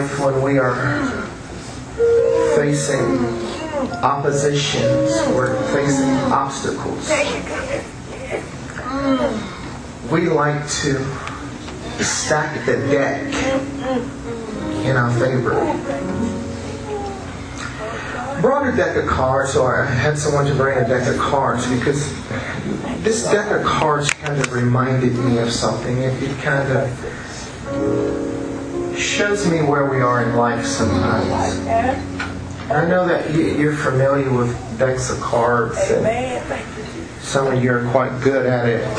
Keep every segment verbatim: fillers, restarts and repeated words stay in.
life when we are facing oppositions, we're facing obstacles, we like to stack the deck in our favor. Brought a deck of cards, or I had someone to bring a deck of cards, because this deck of cards kind of reminded me of something. It, it kind of shows me where we are in life sometimes. I know that you're familiar with decks of cards, and some of you are quite good at it.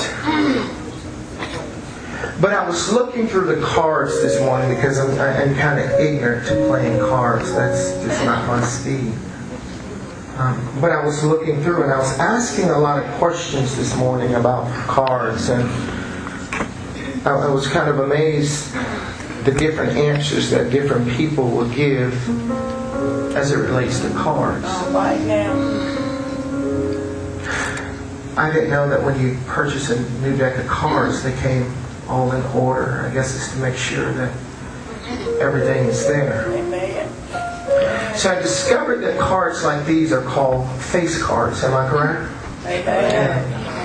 But I was looking through the cards this morning because I'm, I'm kind of ignorant to playing cards. That's just not my speed. Um, but I was looking through and I was asking a lot of questions this morning about cards, and I, I was kind of amazed the different answers that different people would give as it relates to cards. Right now. I didn't know that when you purchase a new deck of cards, they came all in order. I guess it's to make sure that everything is there. Amen. So I discovered that cards like these are called face cards. Am I correct? Amen.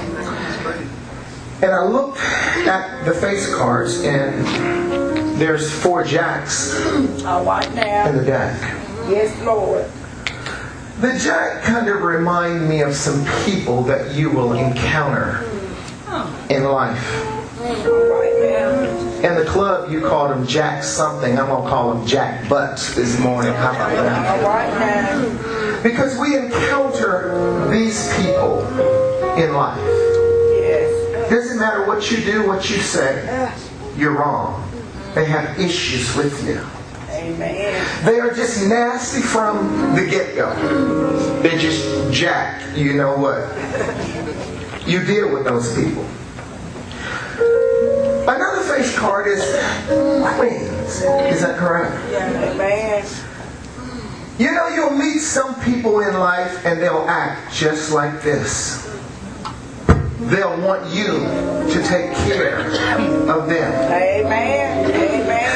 And I looked at the face cards, and there's four jacks All right now. in the deck. Yes, Lord. The jack kind of remind me of some people that you will encounter in life. All right now. In the club, you called them Jack something. I'm going to call them Jack Butts this morning. How about that? All right now. Because we encounter these people in life. Yes. Doesn't matter what you do, what you say, you're wrong. They have issues with you. Amen. They are just nasty from the get-go. They're just Jack. You know what? You deal with those people. Another face card is Queens. Is that correct? Amen. You know, you'll meet some people in life and they'll act just like this. They'll want you to take care of them. Amen. Amen.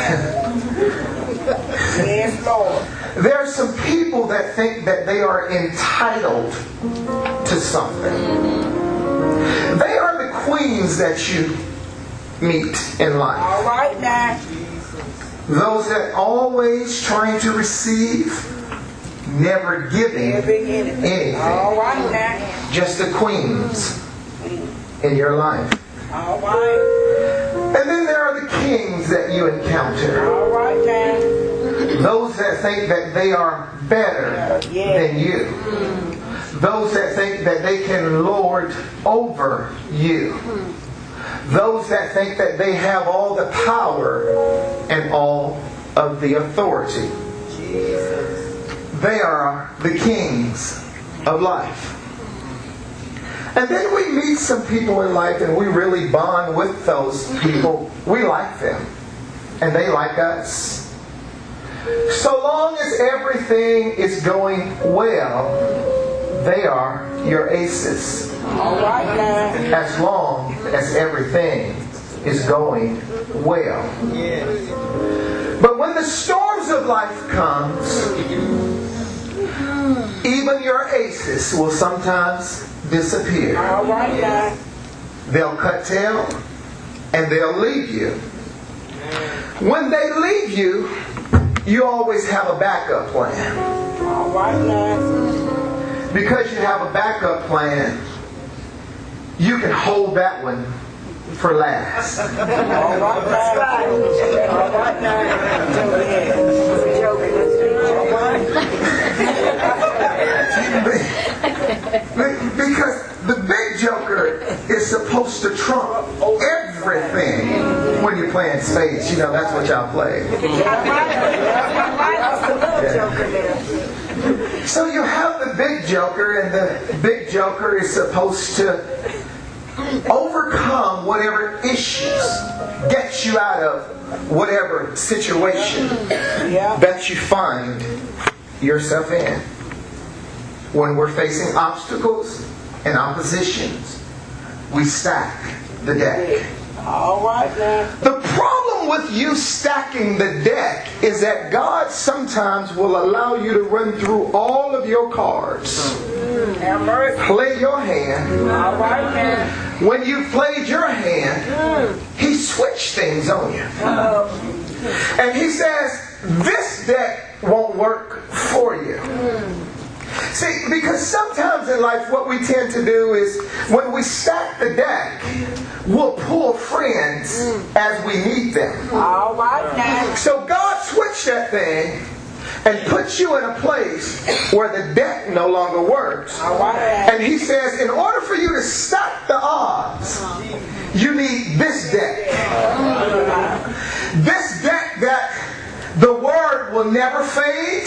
Yes, Lord. There are some people that think that they are entitled to something. They are the queens that you meet in life. All right now. Those that always trying to receive, never giving anything. All right now. Just the queens in your life. All right. And then there are the kings that you encounter. All right now. Those that think that they are better than you. Those that think that they can lord over you. Those that think that they have all the power and all of the authority. Jesus. They are the kings of life. And then we meet some people in life and we really bond with those people. We like them. And they like us. So long as everything is going well, they are your aces. All right now. As long as everything is going well. Yes. But when the storms of life comes, even your aces will sometimes disappear. All right now. They'll cut tail and they'll leave you. When they leave you, you always have a backup plan. All right now. Because you have a backup plan, you can hold that one for last. All right now. All right now. Because the big joker is supposed to trump everything when you're playing spades. You know, that's what y'all play. So you have the big joker, and the big joker is supposed to overcome whatever issues, get you out of whatever situation that you find yourself in. When we're facing obstacles and oppositions, we stack the deck. All right now. The problem deal with you stacking the deck is that God sometimes will allow you to run through all of your cards. Play your hand. All right, man. When you played your hand, He switched things on you. And He says, this deck won't work for you. See, because sometimes in life what we tend to do is when we stack the deck, we'll pull friends as we need them. All right, now. So God switched that thing and puts you in a place where the deck no longer works. All right. And He says, in order for you to stack the odds, you need this deck. This deck that the Word will never fade,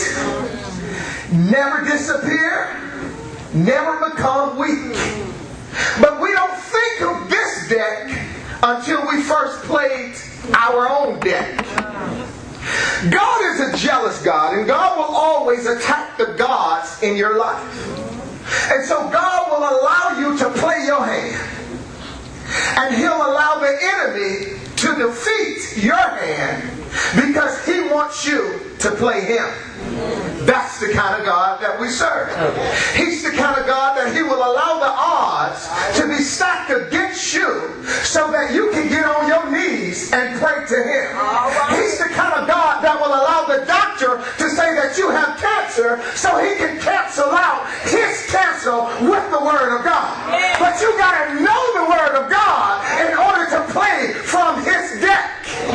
never disappear, never become weak. But we don't think of this deck until we first played our own deck. God is a jealous God, and God will always attack the gods in your life. And so God will allow you to play your hand. And He'll allow the enemy to defeat your hand because He wants you to play him. That's the kind of God that we serve. He's the kind of God that He will allow the odds to be stacked against you so that you can get on your knees and pray to Him. He's the kind of God that will allow the doctor to say that you have cancer so he can cancel out his cancer with the Word of God. But you got to know the Word of God in order to play from His deck.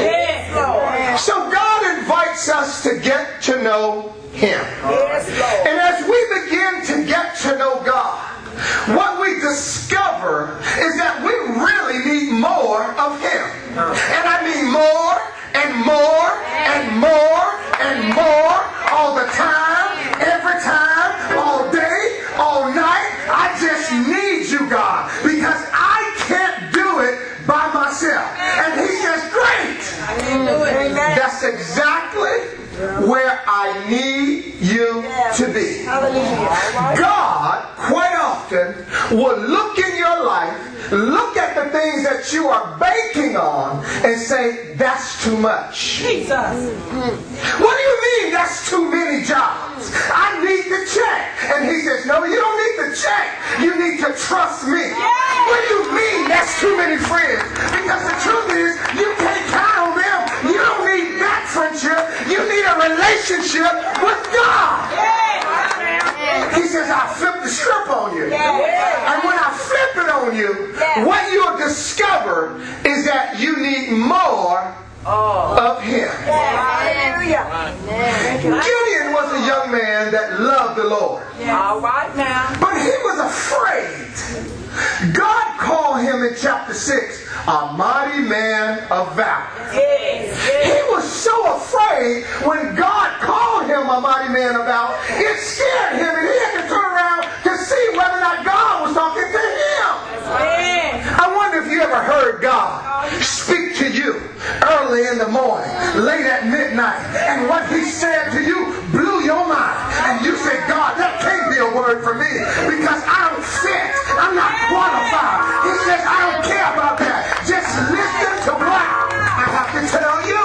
So God invites us to get to know Him. And as we begin to get to know God, what we discover is that we really need more of Him. And I mean more and more and more and more all the time, every time, all day, all night. I just need you, God, because I can't do it by myself. And He says, great! That's exactly where I need you to be. God, quite often, will look in your life, look at the things that you are banking on, and say, that's too much. Jesus. What do you mean that's too many jobs? I need the check. And He says, no, you don't need the check. You need to trust me. What do you mean that's too many friends? Because the truth is, you can't count on them. You don't need that friendship. You need a relationship with God. He says, I flip the script on you. And when I flip it on you, what you'll discover is that you need more of Him. Gideon was a young man that loved the Lord. All right now. But he was afraid. God called him in chapter six a mighty man of valor. Yes, yes. He was so afraid when God called him a mighty man of valor, it scared him and he had to turn around to see whether or not God was talking to him. Yes. I wonder if you ever heard God speak to you early in the morning, late at midnight, and what He said to you blew your mind. And you said, God, that can't be a word for me because I don't fit. I'm not qualified. He says, I don't care about that. Just listen to what I have to tell you.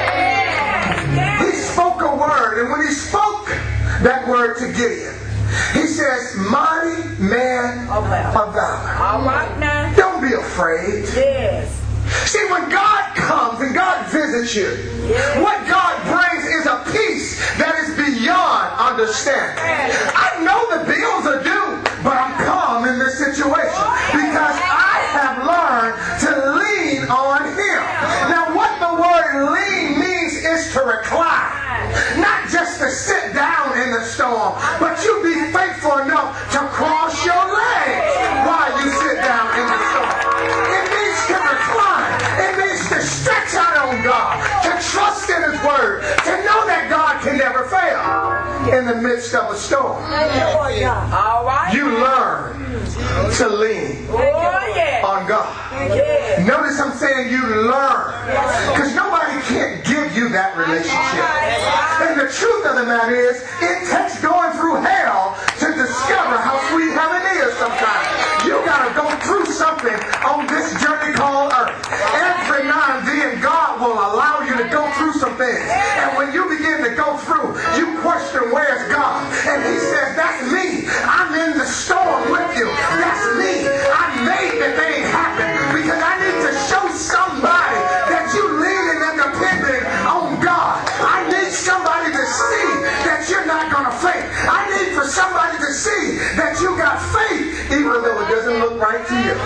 He spoke a word, and when He spoke that word to Gideon, He says, mighty man of valor. All right now. Don't be afraid. Yes. See, when God comes and God visits you, what God brings is a peace that is beyond understanding. I know the bills are due, but I'm calm in this situation because I have learned to lean on Him. Now, what the word lean means is to recline. Not just to sit down in the storm, but you be faithful enough to cross your legs while you sit down in the storm. It means to recline. It means to stretch out on God, to trust in His Word, to know that God can never fail in the midst of a storm. All right. You learn to lean on God. Notice I'm saying you learn, because nobody can't give you that relationship. And the truth of the matter is, it takes going through hell to discover how sweet heaven is sometimes. You got to go through something on this journey called earth. Every now and then, God will allow you to go through some things. And when you begin to go through, you question, where's God? And he says, that's me. I'm in the storm with you. That's me. I made the thing happen because I need to show somebody that you leaning and depending on God. I need somebody to see that you're not going to faint. I need for somebody to see that you got faith even though it doesn't look right to you.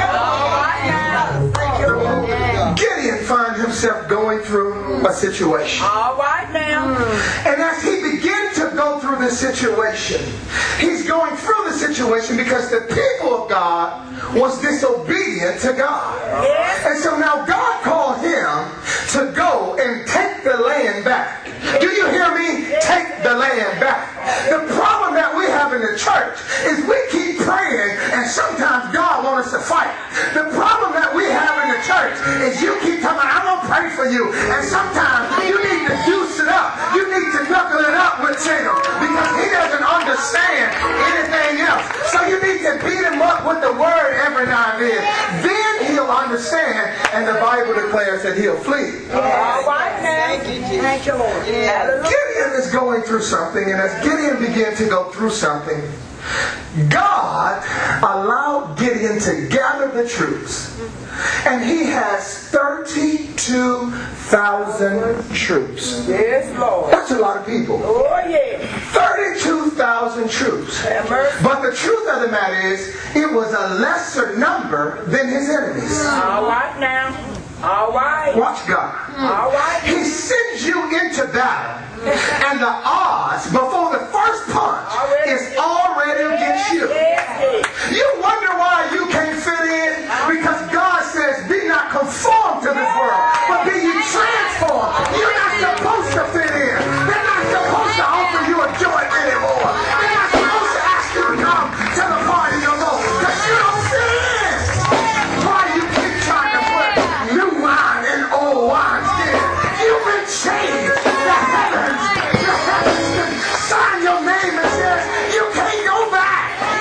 Gideon finds himself going through a situation. All right now. And as he began to go through this situation, he's going through the situation because the people of God was disobedient to God. Yes. And so now God called him to go and take the land back. Do you hear me? Take the land back. The problem that we have in the church is we keep praying and sometimes God wants us to fight. The problem that we have in the church is you keep talking, I'm going to pray for you. And sometimes you need to juice it up. You need to knuckle it up with him because he doesn't understand anything else. So you need to beat him up with the word every now and then. Then he'll understand, and the Bible declares that he'll flee. All right now. Thank you, Lord. Gideon is going through something, and as Gideon began to go through something, God allowed Gideon to gather the troops. And he has thirty-two thousand troops. Yes, Lord. That's a lot of people. Oh, yeah. thirty-two thousand troops. Have mercy. But the truth of the matter is, it was a lesser number than his enemies. All right now. All right. Watch God. All right. He sends you into battle, and the odds before the first punch is already against you. You wonder why you can't fit in? Because God says, be not conformed to this world, but be ye transformed. You're not supposed to fit in. They're not supposed to offer you a joint anymore. They're not supposed to ask you to come to the party no more, because you don't fit in. Why you keep trying to put new wine in old wineskin? You've been changed. The heavens, the heavens can sign your name and says you can't go back.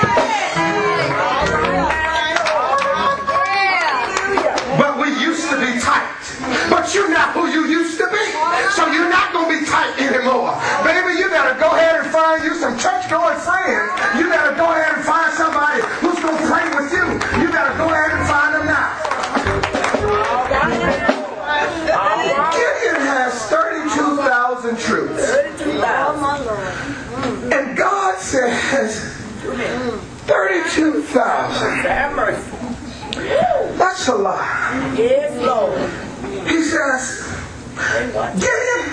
But we used to be tight. But you're not who you used to be. So you're not going to be tight anymore. Baby, you better go ahead and find you some church-going friends. You better go ahead and find somebody who's going to pray with you. You better go ahead and find them now. Gideon has thirty-two thousand troops. And God says thirty-two thousand. That's a lot. Yes, Lord. He says, Gideon,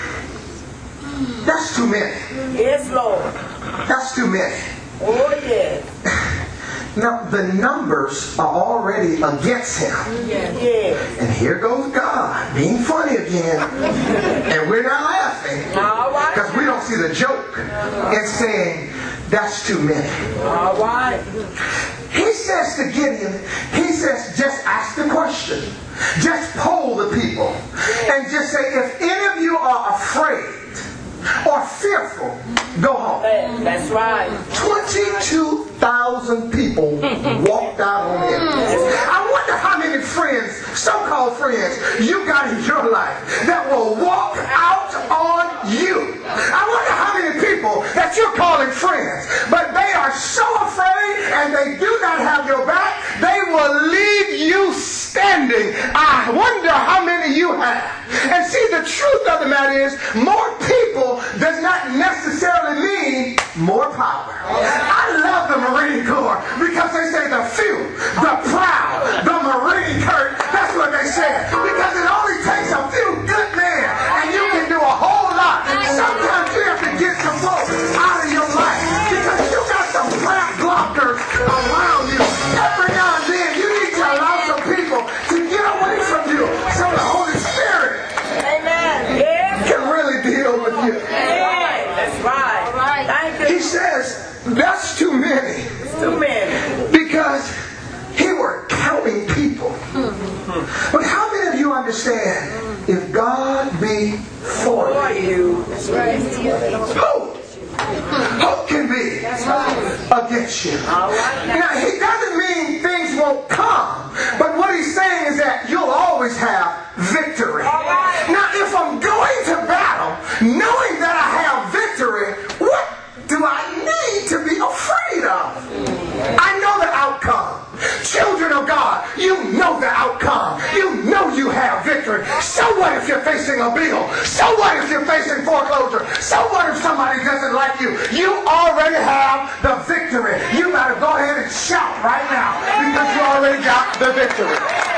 that's too many. Yes, Lord. That's too many. Oh, yes. Now, the numbers are already against him. Yes. And here goes God being funny again. And we're not laughing because we don't see the joke in saying, that's too many. All right. He says to Gideon, he says, just ask the question. Just poll the people. And just say, if any of you are afraid or fearful, go home. That's right. twenty-two thousand people walked out on him. I wonder how many friends, so-called friends, you got in your life that will walk out on you. I wonder how many people that you're calling friends, but they are so afraid and they do not have your back, they will leave you standing. I wonder how many you have. And see, the truth of the matter is, more people does not necessarily mean more power. I love the Marine Corps because they say the few, the proud, the Marine Corps. That's what they say. Because it only takes a few good men and you can do a whole lot. Sometimes you have to get some folks out of your life because you got some crap blockers around you. Every now and then you need to allow some people to get away from you so the Holy Spirit Amen. Yes. can really deal with you. Yes. That's right. All right. Thank you. He says, that's too many. It's too many. Because he were counting people. But how many of you understand, if God be for For you, you. That's right. who? Who can be against you? All right. Now, he doesn't mean things won't come, but what he's saying is that you'll always have victory. All right. Now, if I'm going knowing that I have victory, what do I need to be afraid of? I know the outcome. Children of God, you know the outcome. You know you have victory. So what if you're facing a bill? So what if you're facing foreclosure? So what if somebody doesn't like you? You already have the victory. You better go ahead and shout right now because you already got the victory.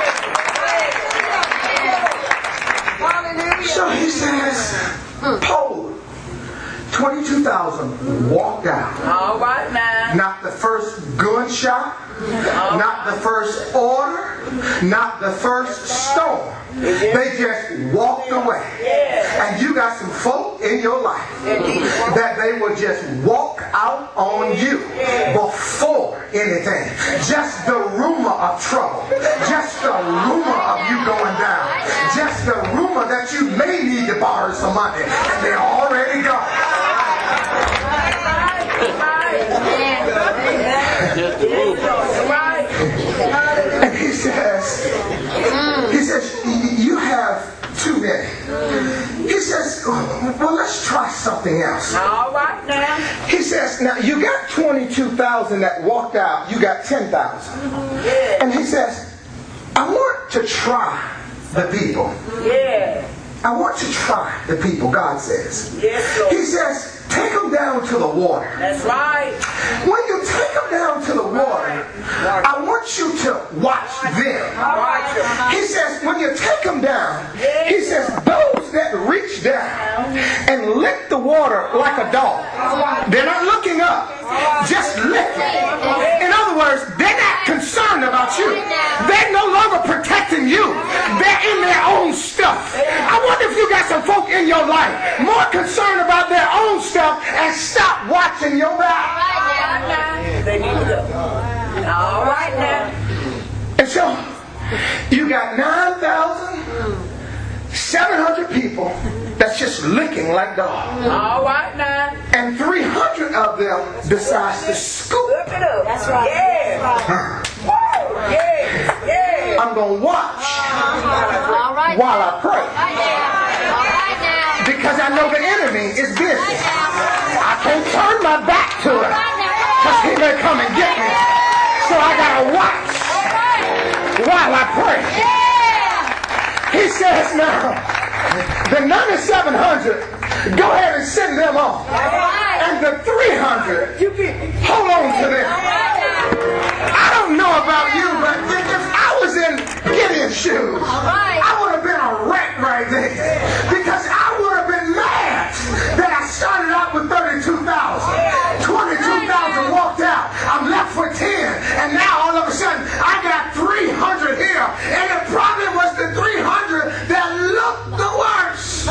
So he says, Paul, twenty-two thousand walked out. All right now. Not the first gunshot, not the first order, not the first storm. They just walked away. And you got some folk in your life that they will just walk out on you before anything. Just the rumor of trouble. Just the rumor of you going down. Just the rumor that you may need to borrow some money. And they're already gone. And he says, he says, you have too many. He says, well, let's try something else. All right now. He says, now you got twenty-two thousand that walked out, you got ten thousand. And he says, I want to try the people. Yeah. I want to try the people, God says. Yes, Lord. He says, take them down to the water. That's right. When you take them down to the water, I want you to watch them. He says, when you take them down, he says, those that reach down and lick the water like a dog, they're not looking up, just licking. In other words, they're not concerned about you. They're no longer protecting you. They're in their own stuff. I wonder if you got some folk in your life more concerned about their own stuff and stop watching your back. They need to go. All right now. And so, you got nine thousand seven hundred people that's just licking like dogs. All right now. And three hundred of them decides to scoop. Look it up. That's right. Yeah. Yeah. Yeah. I'm going to watch All right. while I pray. Right now. All right now. Because I know the enemy is busy. I can't turn my back to him because he may come and get me. So I got to watch while I pray. He says now, the ninety-seven hundred, go ahead and send them off. And the three hundred, hold on to them. I don't know about you, but if I was in Gideon's shoes, I would have been a wreck right there. Because I would have been mad that I started out with thirty-two thousand. twenty-two thousand walked out. I'm left with ten. And now all of a sudden, I got three hundred here. And it probably was the three hundred that looked the worst.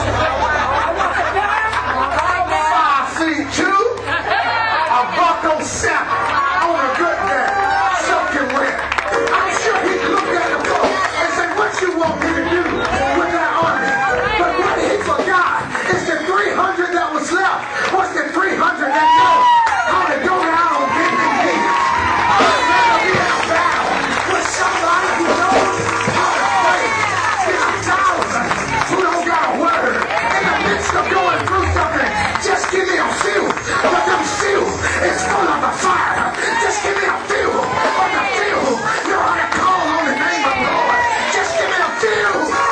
Five feet two, a buck oh seven on a good day. Soaking wet. I'm sure he looked at the book and said, what you want me to do with that army? But what he forgot is the three hundred that was left was the three hundred that know how to go down on bending knees. I'd rather be in a battle with somebody who knows how to pray than a thousand who don't got a word. In the midst of going through something, just give me a few. But them few is full of the fire. Just give me a few. But the few know how to call on the name of the Lord. Just give me a few.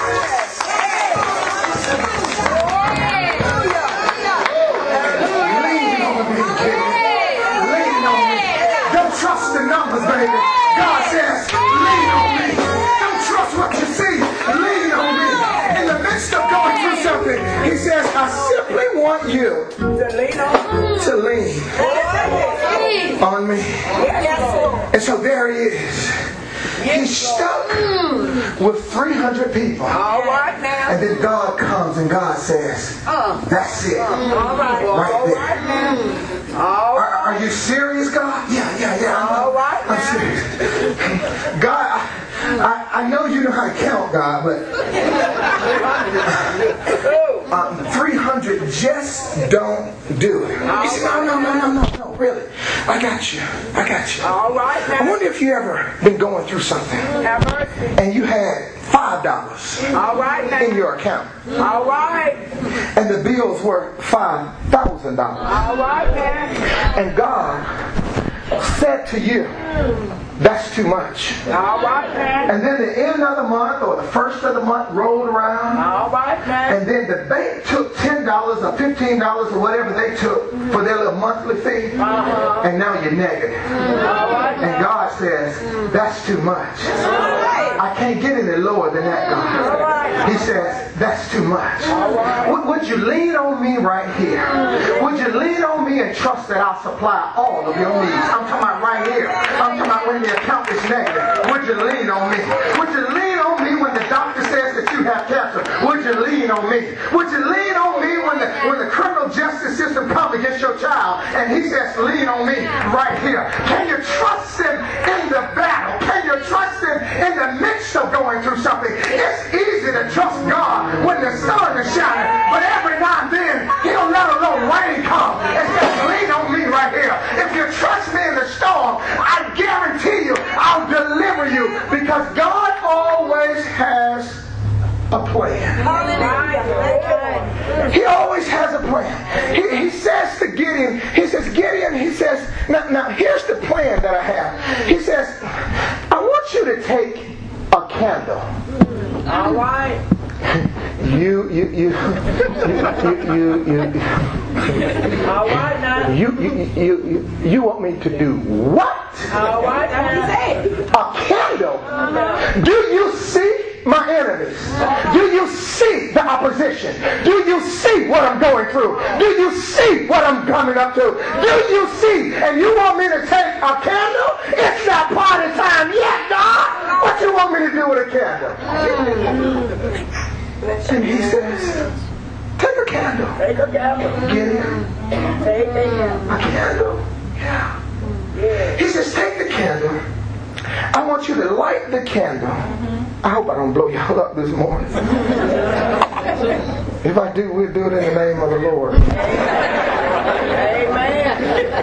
Lean on me, kid. Lean on me. Don't trust the numbers, baby. God says, lean on me. Don't trust what you see. Lean on me. In the midst of going through something, he says, I simply want you To lean on. to lean on me. And so there he is. He's stuck with three hundred people. All right now. And then God comes and God says, that's it. All right. Right there. All Are, right. are you serious, God? Yeah, yeah, yeah. I'm, All right I'm now. serious. God, I, I, I know you know how to count, God, but um, three hundred just don't do it. You say, no, no, no, no, no, no. Oh, really? I got you. I got you. All right I now. wonder if you ever been going through something Have mercy. and you had five dollars All right now. in your account All right. and the bills were five thousand dollars. All right now. And God said to you, that's too much. All right now. And then the end of the month or the first of the month rolled around, All right now. and then the bank took ten dollars or fifteen dollars or whatever they took for their little monthly fee, Uh-huh. and now you're negative. All right now. And God says, that's too much. I can't get any lower than that, God. He says, that's too much. Would, would you lean on me right here? Would you lean on me and trust that I'll supply all of your needs? I'm talking about right here. I'm talking about when the account is negative. Would you lean on me? Would you lean on me when the doctor says that you have cancer? Would you lean on me? Would you lean on me when the when the criminal justice system comes against your child and he says, lean on me right here? Can you trust him in the battle? Can you trust him in the midst of going through something? It's easy to trust God when the sun is shining, but every now and then he'll let a little rain come and says, lean on me right here. If you trust me in the storm, I guarantee you I'll deliver you, because God always has a plan. He always has a plan. He, he says to Gideon, he says, Gideon, he says, now, now here's the plan that I have. He says, I want you to take a candle. All right. You, you, you, you, you, you, All right now. you, you, you, you, you want me to do what? All right now. A candle? Do you see my enemies? Do you see the opposition? Do you see what I'm going through? Do you see what I'm coming up to? Do you see? And you want me to take a candle? It's not party time yet, God. What you want me to do with a candle? And he says, take a candle. Take a candle. Gideon, Take a candle. a candle. Yeah. Yeah. He says, take the candle. I want you to light the candle. I hope I don't blow y'all up this morning. If I do, we'll do it in the name of the Lord. Amen.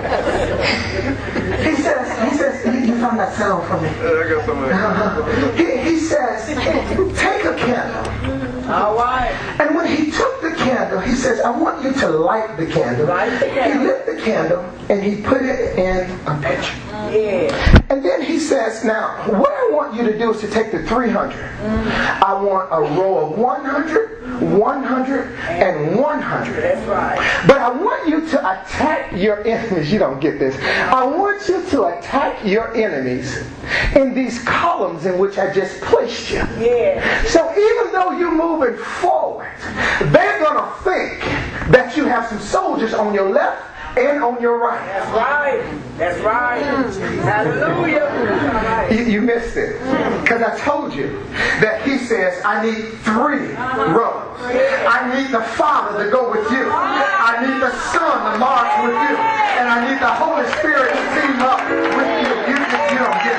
He says, he says, you found that sound from me. I got some of that. He, he says, take a candle. All right. And when he took the candle, he says, I want you to light the candle. Light the candle. He lit the candle and he put it in a pitcher. Yeah. And then he says, now, what I want you to do is to take the three hundred. Mm-hmm. I want a row of one hundred, one hundred, and one hundred. That's right. But I want you to attack your enemies. You don't get this. I want you to attack your enemies in these columns in which I just placed you. Yeah. So even though you're moving forward, they're going to think that you have some soldiers on your left and on your right. That's right. That's right. Hallelujah. You, you missed it. Because I told you that he says, I need three rows. I need the Father to go with you. I need the Son to march with you. And I need the Holy Spirit to team up with you. You, you don't get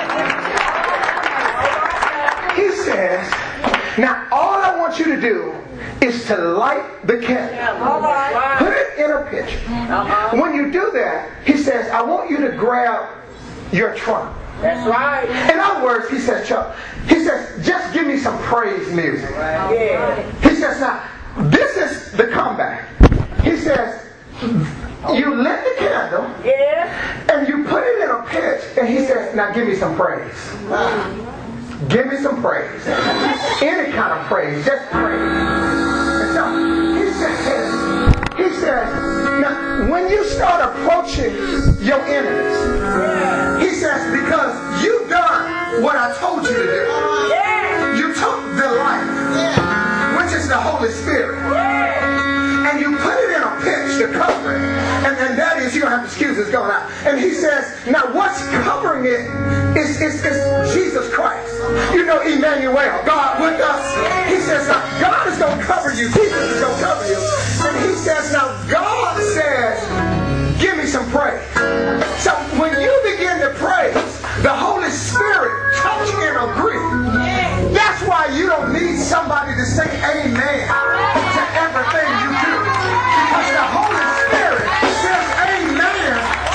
it. He says, now all I want you to do is to light the candle. Put it in a pitcher. When you do that, he says, I want you to grab your trunk. That's right. In other words, he says, Chuck, he says, just give me some praise music. Yeah. He says, now, this is the comeback. He says, you lit the candle, Yeah. and you put it in a pitch, and he says, now give me some praise. Give me some praise. Any kind of praise, just praise. And so he says, he says, now when you start approaching your enemies, Yeah. he says, because you've done what I told you to do. Yeah. You took the life, which is the Holy Spirit, Yeah. and you put it in a pitch to cover it. And, and that is, you don't have excuses going out. And he says, now what's covering it is, is, is Jesus Christ. You know, Emmanuel, God with us. He says, now God is going to cover you. Jesus is going to cover you. And he says, now God says, give me some praise. So when you begin to praise, the Holy Spirit touch and agree. That's why you don't need somebody to say amen to everything you do. Because the Holy Spirit says amen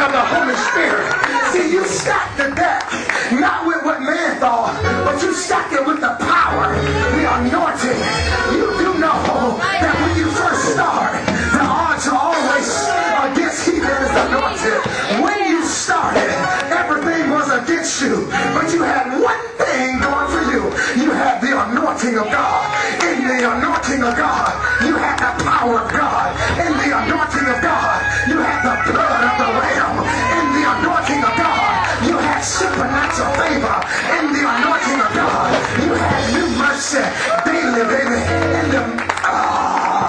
of the Holy Spirit. See, you stacked the deck, not with what man thought, but you stacked it with the power, the anointing. You do know that when you first start, the odds are always against he that is anointed. When you started, everything was against you, but you had one thing going for you. You had the anointing of God. In the anointing of God, you had the power of God. In the anointing of God, you had the blood of the Lamb. In the anointing of God, you had supernatural favor. In the anointing of God, you had new mercy daily, baby. In the ah.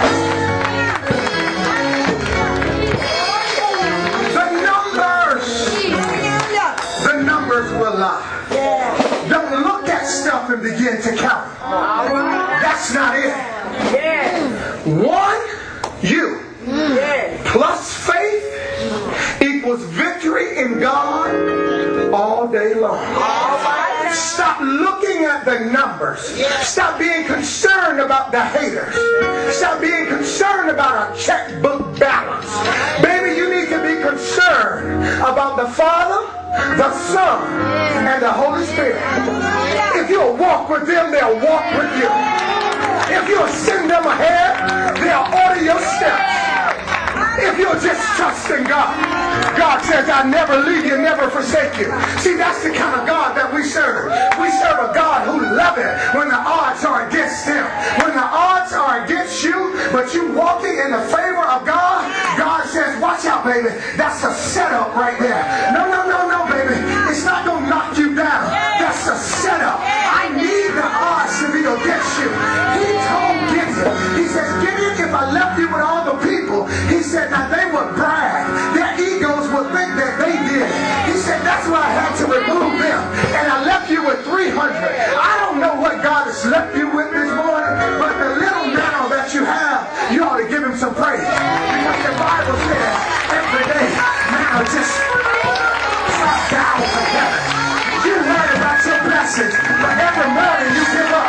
The numbers, the numbers will lie. Don't look at stuff and begin to count. That's not it. One, you, plus faith equals victory in God all day long. Stop looking at the numbers. Stop being concerned about the haters. Stop being concerned about a checkbook balance. Baby, you need to be concerned about the Father, the Son, and the Holy Spirit. If you'll walk with them, they'll walk with you. If you'll send them ahead, they'll order your steps. If you'll just trust in God. God says, I never leave you, never forsake you. See, that's the kind of God that we serve. We serve a God who loves it when the odds are against him. When the odds are against you, but you walking in the favor of God, God says, watch out, baby. That's a setup right there. No, no, no, no, baby. It's not going to knock you down. That's a setup. I need the odds to be against you. He told Gideon, he says, Gideon, if I left you with all the people, he said, now they would brag. Their egos would think that they did. He said, that's why I had to remove them. And I left you with three hundred. I don't know what God has left you with this morning, but the little mantle that you have, you ought to give him some praise. Because the Bible says every day, now just drop down from heaven. You heard about your blessings, but every morning you give up.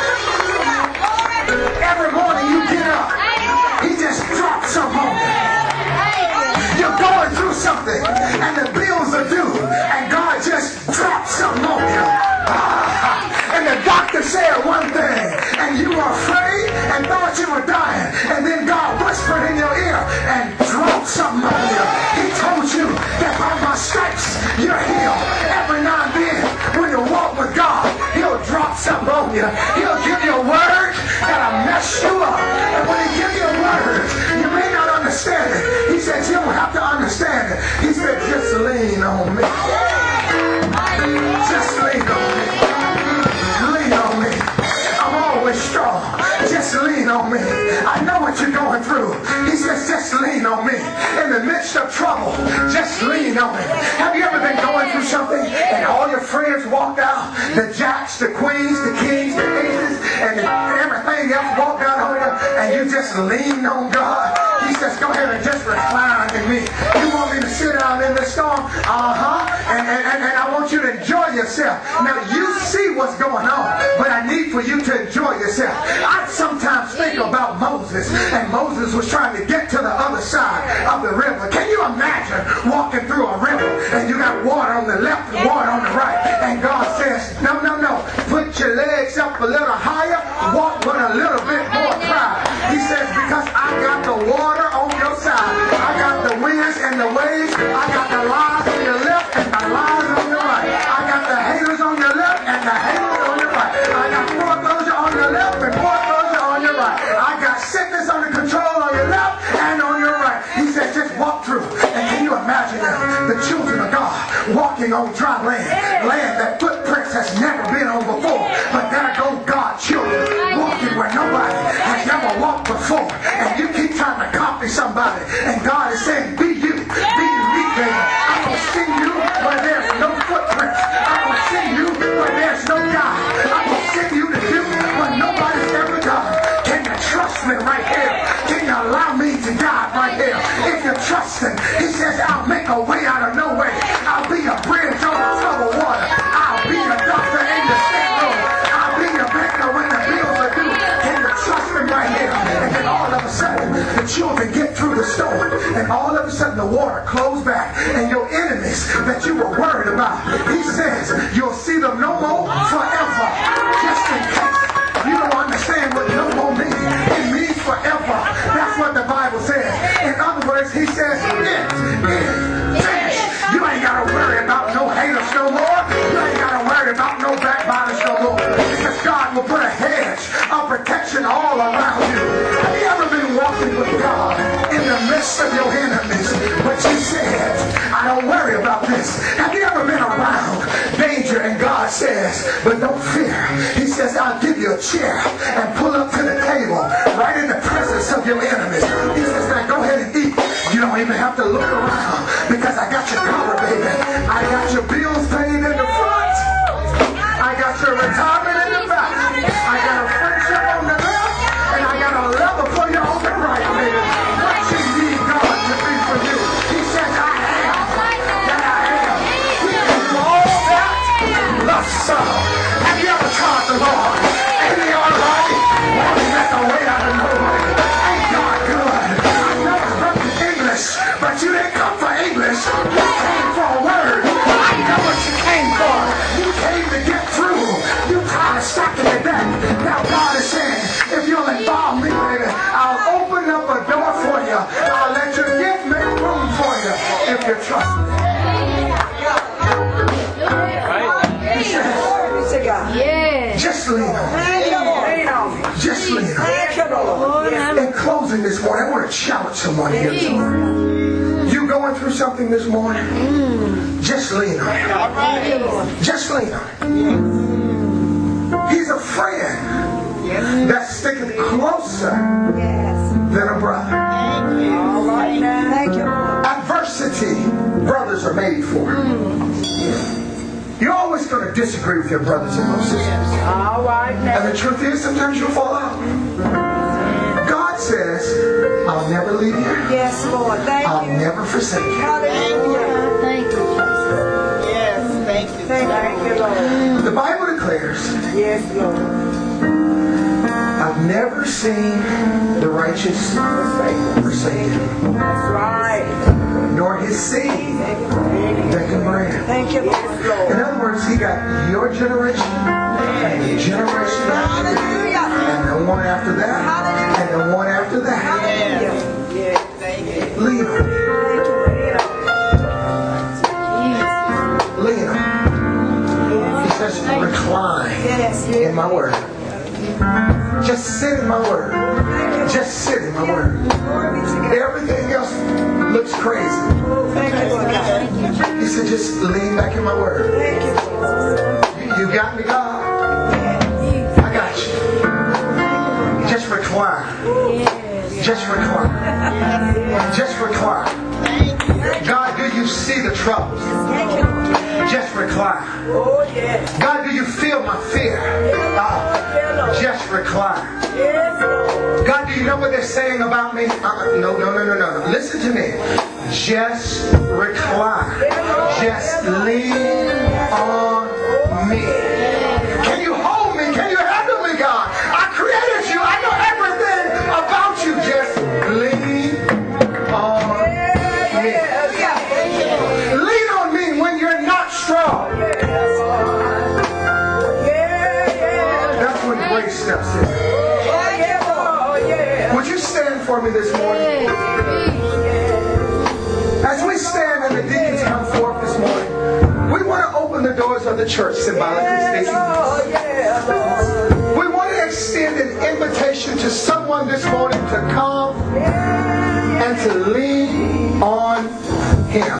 Every morning you get up. He just drops some on you. You're going through something, and the bills are due, and God just drops something on you. Ah, and the doctor said one thing, and you were afraid and thought you were dying, and then God whispered in your ear and dropped something on you. He told you that by my stripes you're healed. Every now and then, when you walk with God, he'll drop something on you. He'll give you a word that'll mess you up. And when he gives you a word, you may not understand it. He said, you don't have to understand it. He said, just lean on me. Just lean on me. Lean on me. I'm always strong. Just lean on me. I know what you're going through. He says, just lean on me. In the midst of trouble, just lean on me. Have you ever been going through something and all your friends walked out? The jacks, the queens, the kings, the aces, and everything else walked out on you, and you just lean on God. He says, go ahead and just recline in me. You want me to sit down in the storm? Uh-huh. And, and, and, and I want you to enjoy yourself. Now, you see what's going on, but I need for you to enjoy yourself. I sometimes think about Moses, and Moses was trying to get to the other side of the river. Can you imagine walking through a river, and you got water on the left and water on the right, and God says, no, no, no, put your legs up a little higher, walk with a little bit more pride. He says, because I got the water on your side. I got the winds and the waves. I got the lies on your left and the lies on your right. I got the haters on your left and the haters on your right. I got foreclosure on your left and foreclosure on your right. I got sickness under control on your left and on your right. He says, just walk through. And can you imagine that? The children of God walking on dry land. Land that footprints has never been on before. But there go God children walking where nobody has ever walked before. And you keep trying to copy somebody. And God is saying, be you. Be unique, baby. I'm going to send you where there's no footprints. I'm going to send you where there's no God. I'm going to send you to do what nobody's ever done. Can you trust me right here? Can you allow me to guide right here? If you trust him, he says, I'll make a way out of no way. I'll be a bridge over troubled water. I'll be a doctor in the sick room. I'll be a banker when the bills are due. Can you trust him right here? And then all of a sudden, the children get through the storm. And all of a sudden, sudden the water closed back, and your enemies that you were worried about, he says you'll see them no more forever. Just in case you don't understand what no more means. It means forever. That's what the Bible says. In other words, he says it is finished. You ain't got to worry about no haters no more. You ain't got to worry about no backbiters no more. Because God will put a hedge of protection all around you. Have you ever been walking with God in the midst of your enemies, but you said, I don't worry about this? Have you ever been around danger and God says, but don't fear. He says, I'll give you a chair and pull up to the table right in the presence of your enemies. He says, now go ahead and eat. You don't even have to look around because I got you covered, baby. I got your bills paid in the front. I got your retirement in the back. I got a friendship on the left, and I got a lover for you on the right, baby. What you need God to be for you? He says, I am that I am. He can do all that. Love so. Have you ever tried the Lord? Ain't he all right? Won't he make a way out of no way? Ain't God good? I know it's broken English, but you didn't come for English. You came for a word. I know what you came for. You came to get through. You tired of stacking it back. Now God is saying, if you'll involve me, baby, I'll open up a door for you. I'll let your gift make room for you if you trust me. He says, Yeah. just lean on. Just lean on. In closing this morning, I want to challenge someone here this morning. You going through something this morning? Just lean on it. Just lean on it. He's a friend that's sticking closer than a brother. Adversity, brothers are made for. You're always going to disagree with your brothers and your sisters. And the truth is, sometimes you'll fall out. God says, I'll never leave you. Yes, Lord. Thank I'll you. never forsake you. Hallelujah. Thank you, Jesus. Yes, thank you. Thank you, Lord. The Bible declares, Yes, Lord. I've never seen the righteous forsaken, That's right. nor his seed begging bread. Thank you, Lord. In other words, he got your generation, and the generation after that, Hallelujah. and the one after that, and the one after that. Hallelujah. Yes, thank you. Lean on me. Thank you. Lean on me. He says, recline Yes, in yes. my word. Just sit in my word. Just sit in my word. Glory be to God. Everything else looks crazy. Thank you, Lord God. He said, just lean back in my word. Thank you, Jesus. You got me, God. I got you. Just recline. Just recline. Just recline. God, do you see the troubles? Thank you, Lord. Just recline. Oh, yes. God, do you feel my fear? Uh, just recline. Yes, Lord. God, do you know what they're saying about me? Uh, no, no, no, no, no. Listen to me. Just recline. Just lean on me. Can you hold me? Can you handle me, God? I created you. I know everything about you. Just lean on me. Lean on me when you're not strong. That's when grace steps in. Would you stand for me this morning? As we stand and the deacons come forth this morning, we want to open the doors of the church, symbolically speaking. We want to extend an invitation to someone this morning to come and to lean on Him.